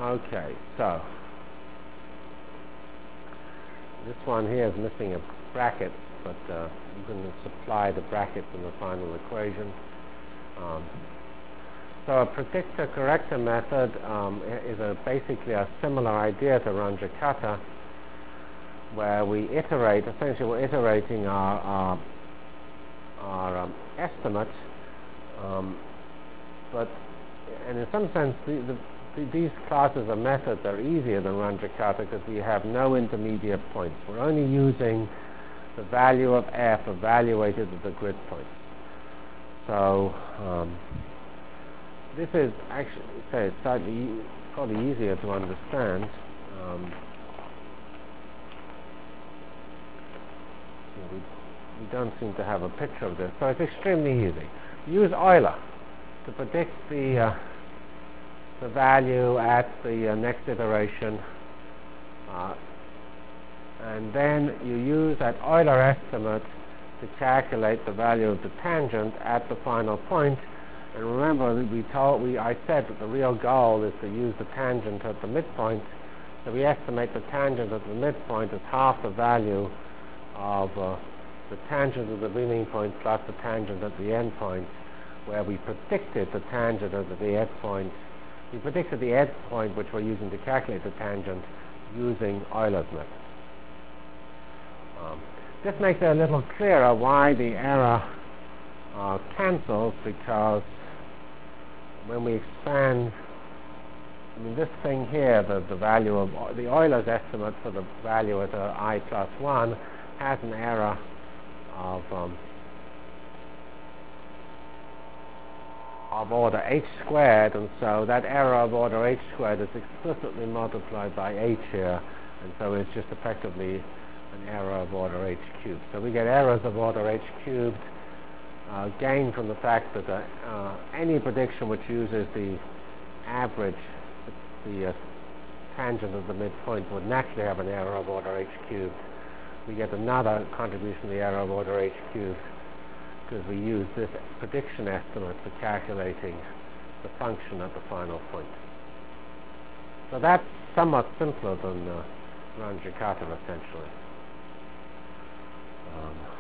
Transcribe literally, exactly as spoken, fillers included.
Okay, so this one here is missing a bracket, but uh, you can supply the bracket in the final equation. Um, so a predictor corrector method um, is a, basically a similar idea to Runge-Kutta, where we iterate, essentially we're iterating our, our, our um, estimate, um, but and in some sense the, the, the, these classes of methods are easier than Runge-Kutta because we have no intermediate points. We're only using the value of f evaluated at the grid points. So um, this is actually say it's slightly probably easier to understand. Um, we, we don't seem to have a picture of this, so it's extremely easy. Use Euler to predict the uh, the value at the uh, next iteration, uh, and then you use that Euler estimate to calculate the value of the tangent at the final point. And remember, we told we I said that the real goal is to use the tangent at the midpoint. So we estimate the tangent at the midpoint as half the value of uh, the tangent at the beginning point plus the tangent at the end point, where we predicted the tangent at the end point. We predicted the end point, which we're using to calculate the tangent, using Euler's method. Um, this makes it a little clearer why the error uh, cancels, because when we expand, I mean, this thing here, the, the value of the Euler's estimate for the value at uh, I plus one has an error of um, of order h squared, and so that error of order h squared is explicitly multiplied by h here, and so it's just effectively an error of order h cubed. So we get errors of order h cubed uh, gained from the fact that uh, uh, any prediction which uses the average, the uh, tangent of the midpoint, would naturally have an error of order h cubed. We get another contribution of the error of order h cubed because we use this prediction estimate for calculating the function at the final point. So that's somewhat simpler than uh, Runge-Kutta, essentially. Um,